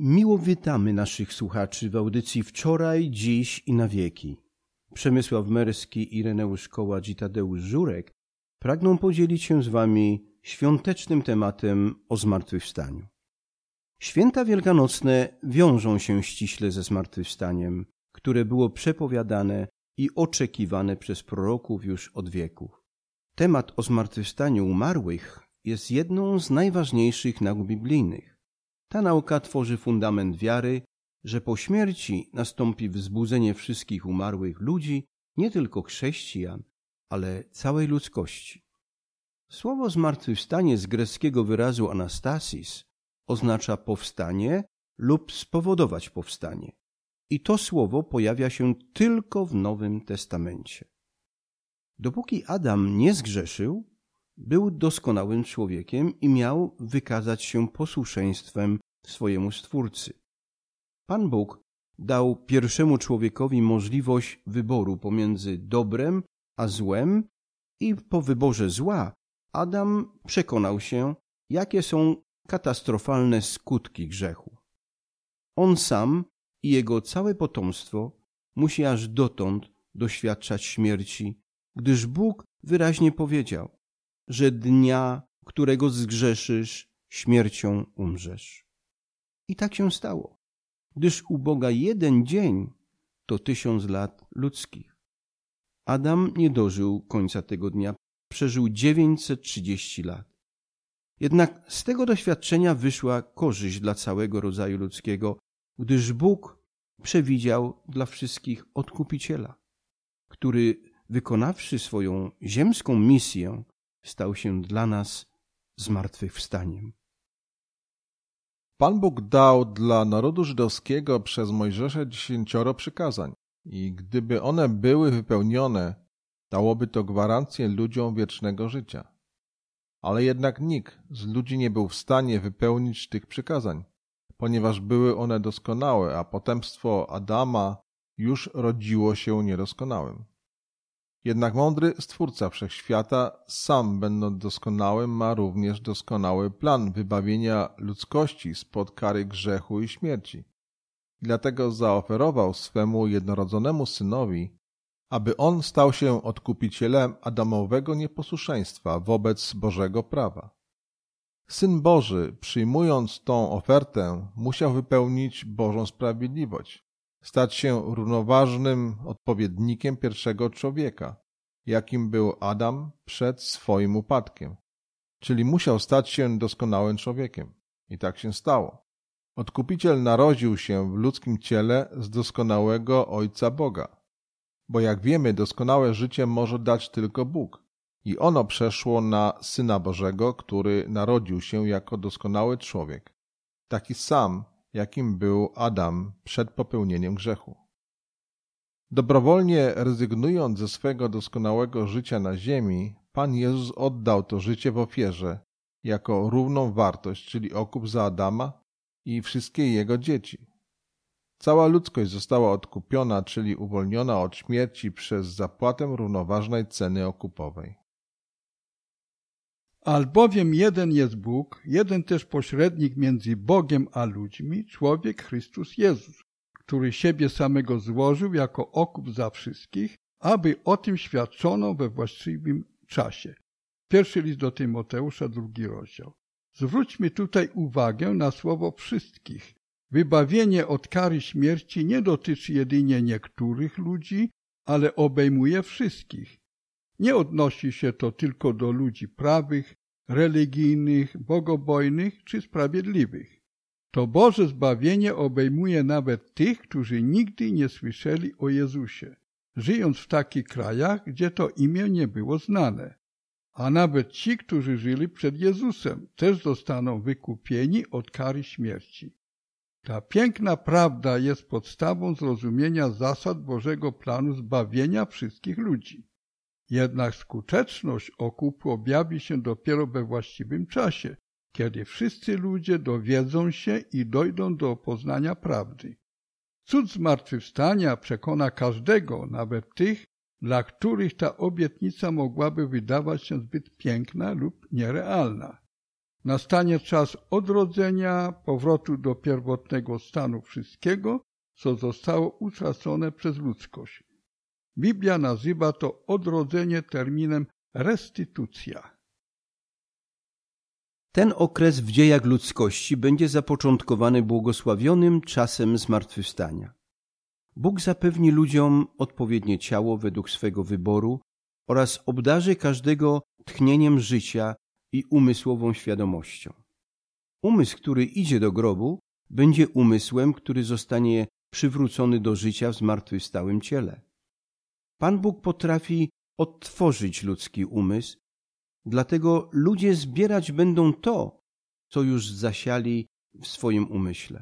Miło witamy naszych słuchaczy w audycji Wczoraj, Dziś i na wieki. Przemysław Merski i Ireneusz Kołacz i Tadeusz Żurek pragną podzielić się z wami świątecznym tematem o zmartwychwstaniu. Święta wielkanocne wiążą się ściśle ze zmartwychwstaniem, które było przepowiadane i oczekiwane przez proroków już od wieków. Temat o zmartwychwstaniu umarłych jest jedną z najważniejszych nauk biblijnych. Ta nauka tworzy fundament wiary, że po śmierci nastąpi wzbudzenie wszystkich umarłych ludzi, nie tylko chrześcijan, ale całej ludzkości. Słowo zmartwychwstanie z greckiego wyrazu anastasis oznacza powstanie lub spowodować powstanie. I to słowo pojawia się tylko w Nowym Testamencie. Dopóki Adam nie zgrzeszył, był doskonałym człowiekiem i miał wykazać się posłuszeństwem swojemu Stwórcy. Pan Bóg dał pierwszemu człowiekowi możliwość wyboru pomiędzy dobrem a złem i po wyborze zła Adam przekonał się, jakie są katastrofalne skutki grzechu. On sam i jego całe potomstwo musi aż dotąd doświadczać śmierci, gdyż Bóg wyraźnie powiedział, że dnia, którego zgrzeszysz, śmiercią umrzesz. I tak się stało, gdyż u Boga jeden dzień to 1000 lat ludzkich. Adam nie dożył końca tego dnia, przeżył 930 lat. Jednak z tego doświadczenia wyszła korzyść dla całego rodzaju ludzkiego, gdyż Bóg przewidział dla wszystkich Odkupiciela, który wykonawszy swoją ziemską misję, stał się dla nas zmartwychwstaniem. Pan Bóg dał dla narodu żydowskiego przez Mojżesza 10 przykazań i gdyby one były wypełnione, dałoby to gwarancję ludziom wiecznego życia. Ale jednak nikt z ludzi nie był w stanie wypełnić tych przykazań, ponieważ były one doskonałe, a potomstwo Adama już rodziło się niedoskonałym. Jednak mądry Stwórca Wszechświata, sam będąc doskonałym, ma również doskonały plan wybawienia ludzkości spod kary grzechu i śmierci. Dlatego zaoferował swemu jednorodzonemu Synowi, aby On stał się odkupicielem adamowego nieposłuszeństwa wobec Bożego prawa. Syn Boży, przyjmując tą ofertę, musiał wypełnić Bożą sprawiedliwość, stać się równoważnym odpowiednikiem pierwszego człowieka, jakim był Adam przed swoim upadkiem, czyli musiał stać się doskonałym człowiekiem. I tak się stało. Odkupiciel narodził się w ludzkim ciele z doskonałego Ojca Boga, bo jak wiemy, doskonałe życie może dać tylko Bóg i ono przeszło na Syna Bożego, który narodził się jako doskonały człowiek, taki sam, jakim był Adam przed popełnieniem grzechu. Dobrowolnie rezygnując ze swego doskonałego życia na ziemi, Pan Jezus oddał to życie w ofierze jako równą wartość, czyli okup za Adama i wszystkie jego dzieci. Cała ludzkość została odkupiona, czyli uwolniona od śmierci przez zapłatę równoważnej ceny okupowej. Albowiem jeden jest Bóg, jeden też pośrednik między Bogiem a ludźmi, człowiek Chrystus Jezus, który siebie samego złożył jako okup za wszystkich, aby o tym świadczono we właściwym czasie. Pierwszy list do Tymoteusza, 2 rozdział. Zwróćmy tutaj uwagę na słowo wszystkich. Wybawienie od kary śmierci nie dotyczy jedynie niektórych ludzi, ale obejmuje wszystkich. Nie odnosi się to tylko do ludzi prawych, religijnych, bogobojnych czy sprawiedliwych. To Boże zbawienie obejmuje nawet tych, którzy nigdy nie słyszeli o Jezusie, żyjąc w takich krajach, gdzie to imię nie było znane. A nawet ci, którzy żyli przed Jezusem, też zostaną wykupieni od kary śmierci. Ta piękna prawda jest podstawą zrozumienia zasad Bożego planu zbawienia wszystkich ludzi. Jednak skuteczność okupu objawi się dopiero we właściwym czasie, kiedy wszyscy ludzie dowiedzą się i dojdą do poznania prawdy. Cud zmartwychwstania przekona każdego, nawet tych, dla których ta obietnica mogłaby wydawać się zbyt piękna lub nierealna. Nastanie czas odrodzenia, powrotu do pierwotnego stanu wszystkiego, co zostało utracone przez ludzkość. Biblia nazywa to odrodzenie terminem restytucja. Ten okres w dziejach ludzkości będzie zapoczątkowany błogosławionym czasem zmartwychwstania. Bóg zapewni ludziom odpowiednie ciało według swego wyboru oraz obdarzy każdego tchnieniem życia i umysłową świadomością. Umysł, który idzie do grobu, będzie umysłem, który zostanie przywrócony do życia w zmartwychwstałym ciele. Pan Bóg potrafi odtworzyć ludzki umysł, dlatego ludzie zbierać będą to, co już zasiali w swoim umyśle.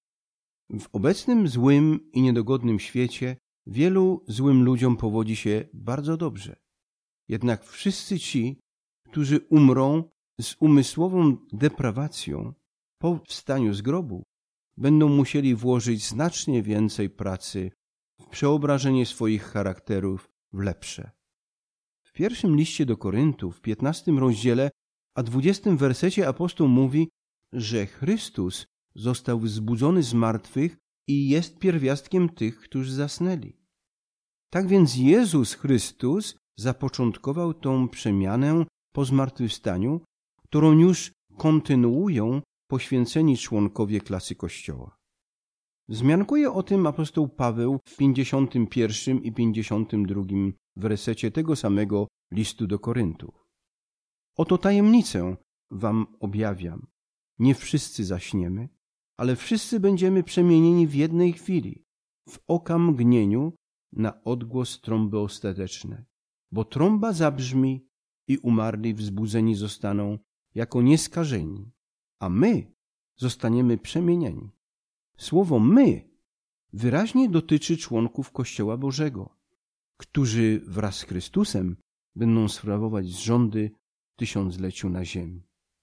W obecnym złym i niedogodnym świecie wielu złym ludziom powodzi się bardzo dobrze. Jednak wszyscy ci, którzy umrą z umysłową deprawacją po wstaniu z grobu, będą musieli włożyć znacznie więcej pracy w przeobrażenie swoich charakterów w lepsze. W pierwszym liście do Koryntów, w 15 rozdziale, a 20 wersecie apostoł mówi, że Chrystus został wzbudzony z martwych i jest pierwiastkiem tych, którzy zasnęli. Tak więc Jezus Chrystus zapoczątkował tą przemianę po zmartwychwstaniu, którą już kontynuują poświęceni członkowie klasy Kościoła. Wzmiankuje o tym apostoł Paweł w 51 i 52 wersecie tego samego listu do Koryntów. Oto tajemnicę wam objawiam. Nie wszyscy zaśniemy, ale wszyscy będziemy przemienieni w jednej chwili, w oka mgnieniu na odgłos trąby ostatecznej. Bo trąba zabrzmi i umarli wzbudzeni zostaną jako nieskażeni, a my zostaniemy przemienieni. Słowo my wyraźnie dotyczy członków Kościoła Bożego, którzy wraz z Chrystusem będą sprawować rządy w tysiącleciu na ziemi.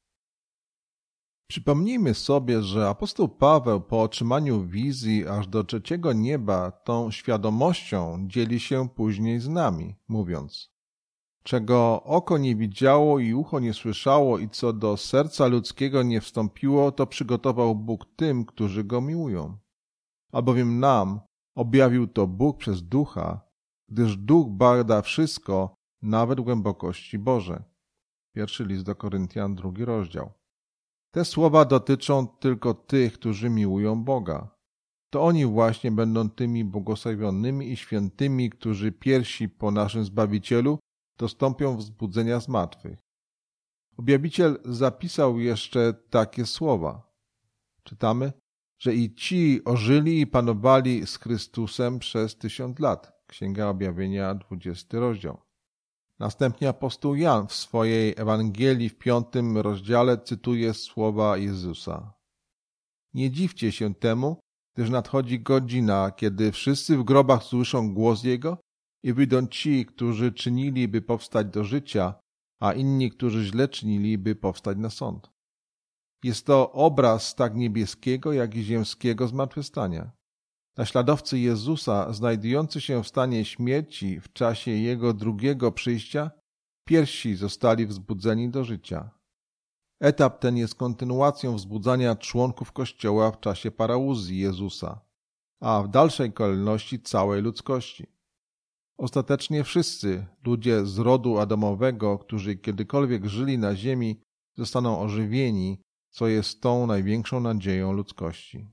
Przypomnijmy sobie, że apostoł Paweł po otrzymaniu wizji aż do trzeciego nieba tą świadomością dzieli się później z nami, mówiąc: czego oko nie widziało i ucho nie słyszało i co do serca ludzkiego nie wstąpiło, to przygotował Bóg tym, którzy Go miłują. Albowiem nam objawił to Bóg przez Ducha, gdyż Duch bada wszystko, nawet głębokości Boże. Pierwszy list do Koryntian, 2 rozdział. Te słowa dotyczą tylko tych, którzy miłują Boga. To oni właśnie będą tymi błogosławionymi i świętymi, którzy pierwsi po naszym Zbawicielu dostąpią wzbudzenia z martwych. Objawiciel zapisał jeszcze takie słowa. Czytamy, że i ci ożyli i panowali z Chrystusem przez 1000 lat. Księga Objawienia, 20 rozdział. Następnie apostoł Jan w swojej Ewangelii w 5 rozdziale cytuje słowa Jezusa. Nie dziwcie się temu, gdyż nadchodzi godzina, kiedy wszyscy w grobach słyszą głos Jego i wyjdą ci, którzy czynili, by powstać do życia, a inni, którzy źle czynili, by powstać na sąd. Jest to obraz tak niebieskiego, jak i ziemskiego zmartwychwstania. Naśladowcy Jezusa, znajdujący się w stanie śmierci w czasie Jego drugiego przyjścia, pierwsi zostali wzbudzeni do życia. Etap ten jest kontynuacją wzbudzania członków Kościoła w czasie parauzji Jezusa, a w dalszej kolejności całej ludzkości. Ostatecznie wszyscy ludzie z rodu Adamowego, którzy kiedykolwiek żyli na ziemi, zostaną ożywieni, co jest tą największą nadzieją ludzkości.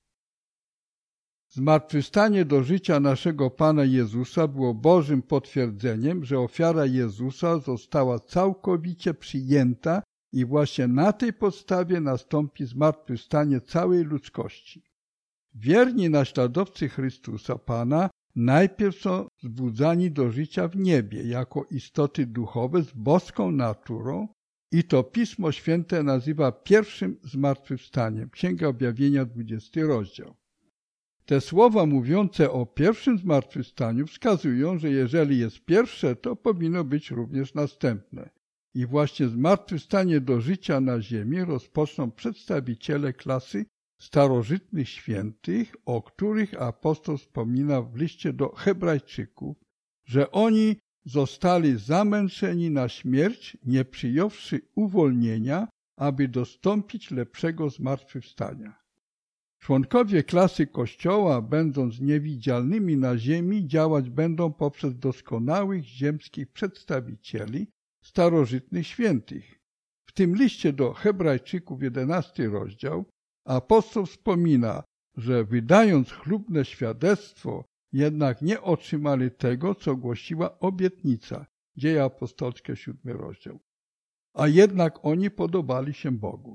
Zmartwychwstanie do życia naszego Pana Jezusa było Bożym potwierdzeniem, że ofiara Jezusa została całkowicie przyjęta i właśnie na tej podstawie nastąpi zmartwychwstanie całej ludzkości. Wierni naśladowcy Chrystusa Pana najpierw są wzbudzani do życia w niebie jako istoty duchowe z boską naturą i to Pismo Święte nazywa pierwszym zmartwychwstaniem. Księga Objawienia, 20 rozdział. Te słowa mówiące o pierwszym zmartwychwstaniu wskazują, że jeżeli jest pierwsze, to powinno być również następne. I właśnie zmartwychwstanie do życia na ziemi rozpoczną przedstawiciele klasy starożytnych świętych, o których apostoł wspomina w liście do Hebrajczyków, że oni zostali zamęczeni na śmierć, nie przyjąwszy uwolnienia, aby dostąpić lepszego zmartwychwstania. Członkowie klasy Kościoła, będąc niewidzialnymi na ziemi, działać będą poprzez doskonałych ziemskich przedstawicieli starożytnych świętych. W tym liście do Hebrajczyków 11 rozdział apostoł wspomina, że wydając chlubne świadectwo, jednak nie otrzymali tego, co głosiła obietnica. Dzieje apostolskie 7 rozdział. A jednak oni podobali się Bogu.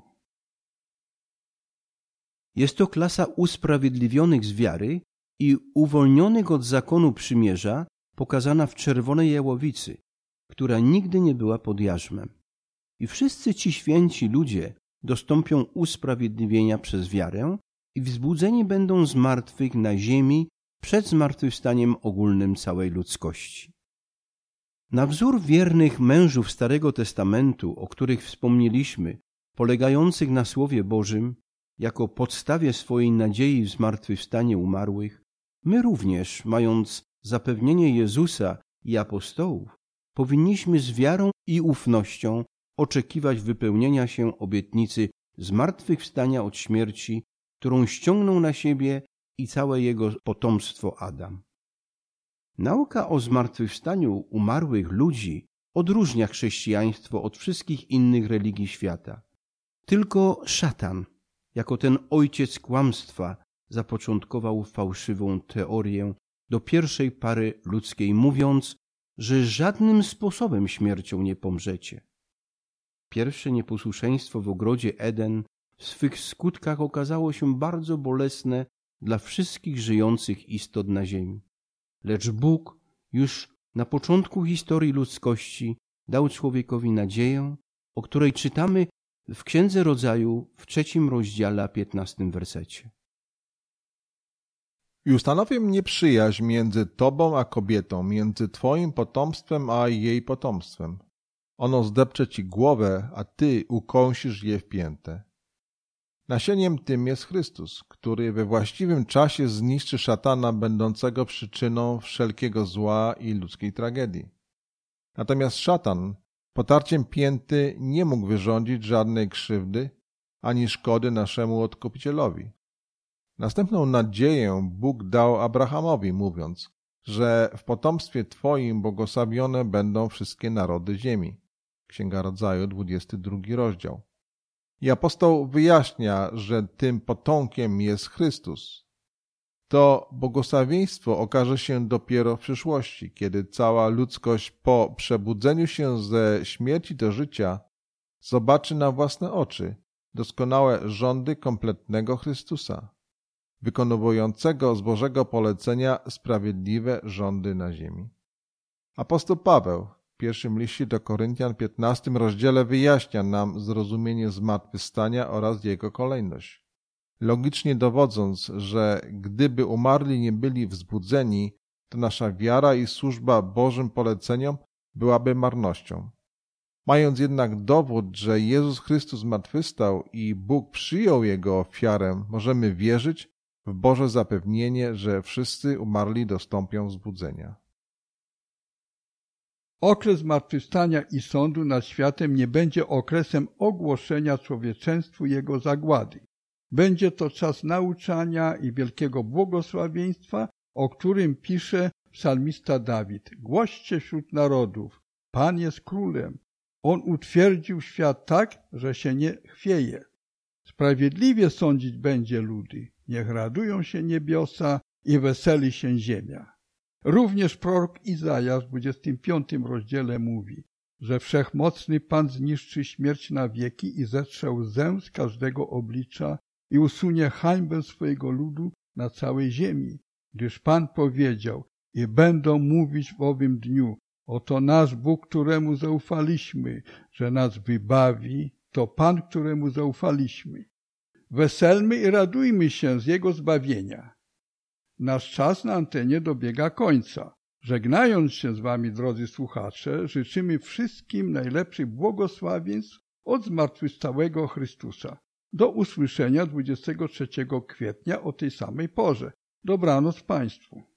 Jest to klasa usprawiedliwionych z wiary i uwolnionych od zakonu przymierza, pokazana w czerwonej jałowicy, która nigdy nie była pod jarzmem. I wszyscy ci święci ludzie dostąpią usprawiedliwienia przez wiarę i wzbudzeni będą z martwych na ziemi przed zmartwychwstaniem ogólnym całej ludzkości. Na wzór wiernych mężów Starego Testamentu, o których wspomnieliśmy, polegających na Słowie Bożym, jako podstawie swojej nadziei w zmartwychwstanie umarłych, my również, mając zapewnienie Jezusa i apostołów, powinniśmy z wiarą i ufnością oczekiwać wypełnienia się obietnicy zmartwychwstania od śmierci, którą ściągnął na siebie i całe jego potomstwo Adam. Nauka o zmartwychwstaniu umarłych ludzi odróżnia chrześcijaństwo od wszystkich innych religii świata. Tylko szatan, jako ten ojciec kłamstwa, zapoczątkował fałszywą teorię do pierwszej pary ludzkiej, mówiąc, że żadnym sposobem śmiercią nie pomrzecie. Pierwsze nieposłuszeństwo w ogrodzie Eden w swych skutkach okazało się bardzo bolesne dla wszystkich żyjących istot na ziemi. Lecz Bóg już na początku historii ludzkości dał człowiekowi nadzieję, o której czytamy w Księdze Rodzaju w 3 rozdziale, 15 wersecie. I ustanowię mnie przyjaźń między tobą a kobietą, między twoim potomstwem a jej potomstwem. Ono zdepcze ci głowę, a ty ukąsisz je w piętę. Nasieniem tym jest Chrystus, który we właściwym czasie zniszczy szatana, będącego przyczyną wszelkiego zła i ludzkiej tragedii. Natomiast szatan potarciem pięty nie mógł wyrządzić żadnej krzywdy ani szkody naszemu Odkupicielowi. Następną nadzieję Bóg dał Abrahamowi, mówiąc, że w potomstwie twoim błogosławione będą wszystkie narody ziemi. Księga Rodzaju, 22 rozdział. I apostoł wyjaśnia, że tym potomkiem jest Chrystus. To błogosławieństwo okaże się dopiero w przyszłości, kiedy cała ludzkość po przebudzeniu się ze śmierci do życia zobaczy na własne oczy doskonałe rządy kompletnego Chrystusa, wykonującego z Bożego polecenia sprawiedliwe rządy na ziemi. Apostoł Paweł w pierwszym liście do Koryntian 15 rozdziale wyjaśnia nam zrozumienie zmartwychwstania oraz jego kolejność, logicznie dowodząc, że gdyby umarli nie byli wzbudzeni, to nasza wiara i służba Bożym poleceniom byłaby marnością. Mając jednak dowód, że Jezus Chrystus zmartwychwstał i Bóg przyjął Jego ofiarę, możemy wierzyć w Boże zapewnienie, że wszyscy umarli dostąpią wzbudzenia. Okres zmartwychwstania i sądu nad światem nie będzie okresem ogłoszenia człowieczeństwu jego zagłady. Będzie to czas nauczania i wielkiego błogosławieństwa, o którym pisze psalmista Dawid. Głoście wśród narodów, Pan jest królem. On utwierdził świat tak, że się nie chwieje. Sprawiedliwie sądzić będzie ludy. Niech radują się niebiosa i weseli się ziemia. Również prorok Izajasz w 25 rozdziale mówi, że wszechmocny Pan zniszczy śmierć na wieki i zetrze łzę z każdego oblicza i usunie hańbę swojego ludu na całej ziemi, gdyż Pan powiedział: i będą mówić w owym dniu, oto nasz Bóg, któremu zaufaliśmy, że nas wybawi, to Pan, któremu zaufaliśmy. Weselmy i radujmy się z Jego zbawienia. Nasz czas na antenie dobiega końca. Żegnając się z wami, drodzy słuchacze, życzymy wszystkim najlepszych błogosławieństw od zmartwychwstałego Chrystusa. Do usłyszenia 23 kwietnia o tej samej porze. Dobranoc Państwu.